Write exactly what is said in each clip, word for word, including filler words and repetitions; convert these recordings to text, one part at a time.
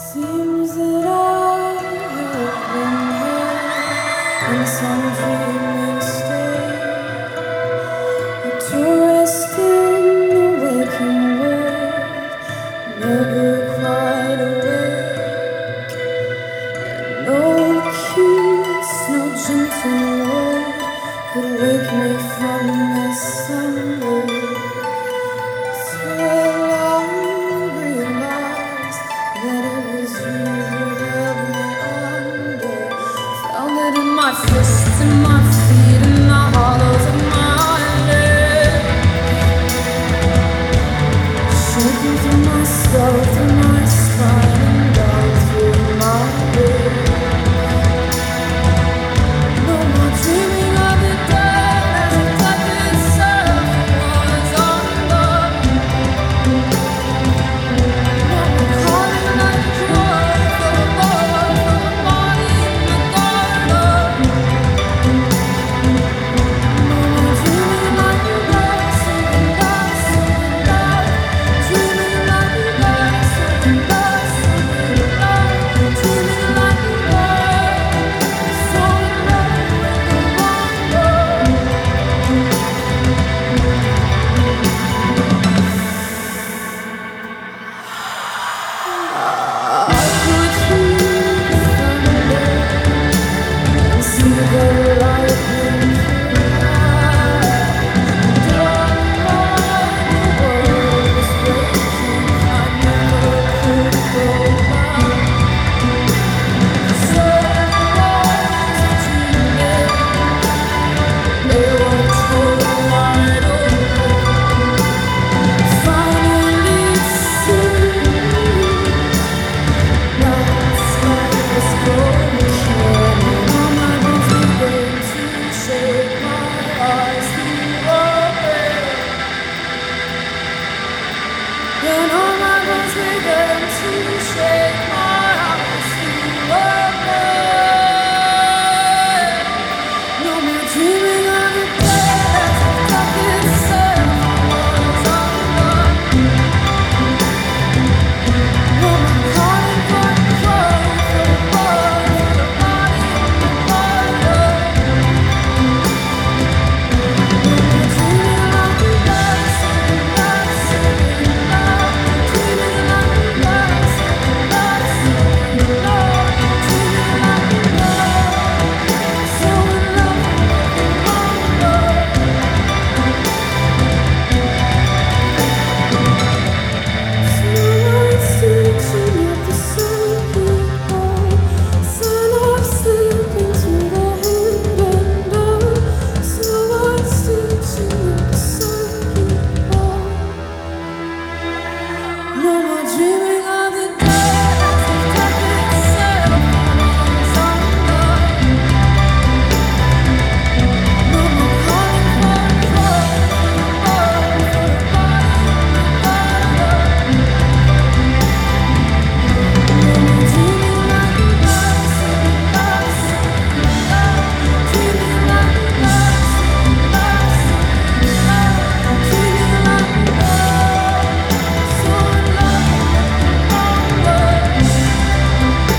Seems that I have been held in some dreaming state, a tourist in the waking world, never quite awake. No kiss, no gentle word could wake me from this slumber. Till I realized that it was you who held me under. Found it in my fists, in my feet, in the hollows of my legs. Shaking through my skull, through my spine, and down through my brain. No more dreaming of the dead as if death itself was undone. No more calling like a cry for a boy, for a body in the garden. No more dreaming like you love, singing love, singing love. Dreaming like you love, singing love, singing love. Dreaming like you love, so in love with the wonder. I could hear the thunder and see the lightning fly. And all the world was breaking. I never could go back. So was dreaming. They were total wide open. Finally see. Now the sky is broken, and all my bones begin to shake. My eyes feel open, and all my bones begin to shake. My eyes feel open. No more dreaming of the dead as if death itself was undone. No more calling for a cry, for a boy, for a body in the garden. No more dreaming like you love, singing love, singing love. Dreaming like you love, singing love, singing love. Dreaming like you love, so in love with the wonder. Slow and stitching up the circuit board. Sign off slipping through the hand and door. Slow and stitching up the circuit board. No more dreaming of the dead as if death itself was undone. No more calling for a cry, for a boy, for a body in the garden. No more dreaming like you love, singing love, singing love. Dreaming like you love, singing love, singing love. Dreaming like you love, so in love with the wonder.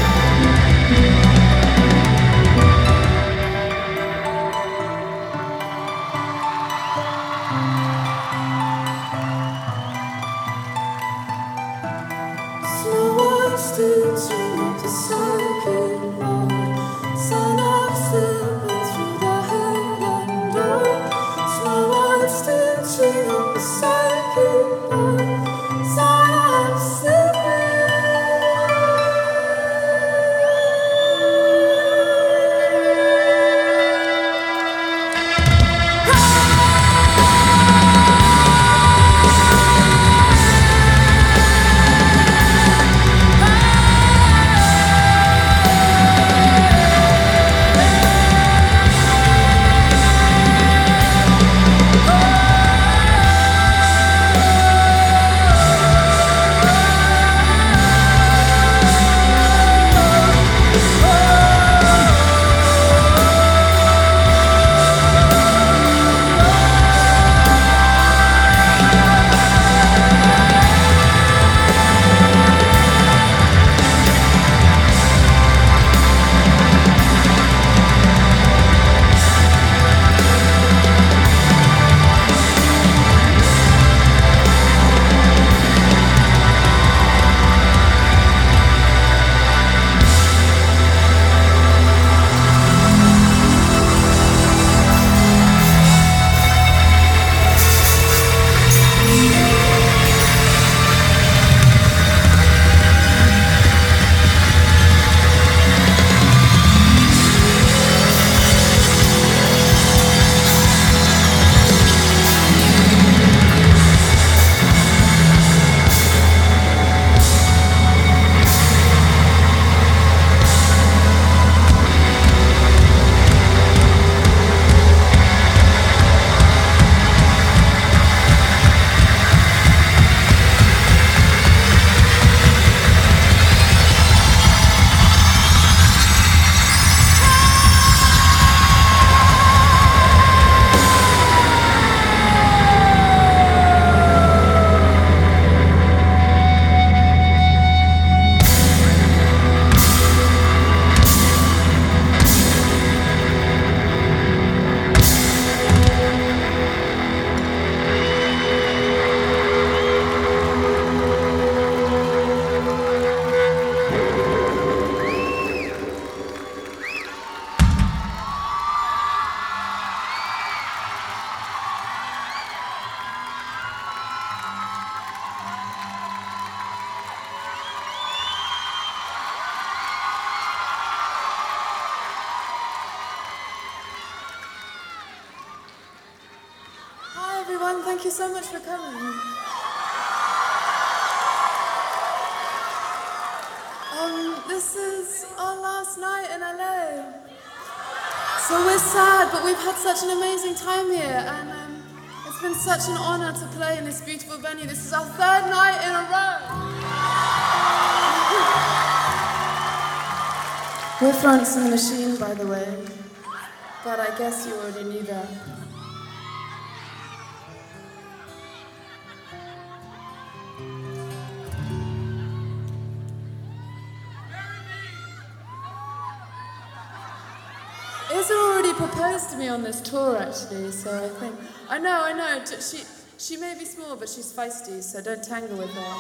Slow and stitching up the circuit board. Sign off slipping through the hand and door. Slow and stitching up the circuit board. Sign off slipping. everyone. Thank you so much for coming. Um, this is our last night in L A. So we're sad, but we've had such an amazing time here, and um, it's been such an honor to play in this beautiful venue. This is our third night in a row. We're Florence and the Machine, by the way, but I guess you already knew that. Izza already proposed to me on this tour, actually, so I think... I know, I know, she, she may be small, but she's feisty, so don't tangle with her.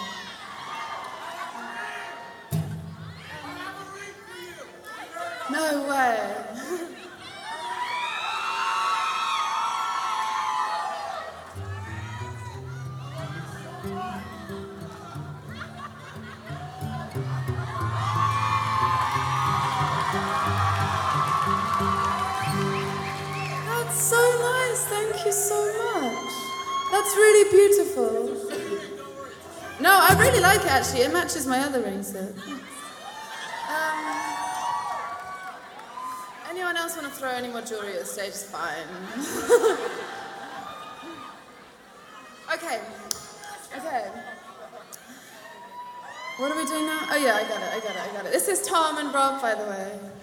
No way. That's so nice, thank you so much. That's really beautiful. No, I really like it, actually. It matches my other ring set. Um, anyone else want to throw any more jewelry at the stage? It's fine. Okay. Okay. What are we doing now? Oh yeah, I got it, I got it, I got it. This is Tom and Rob, by the way.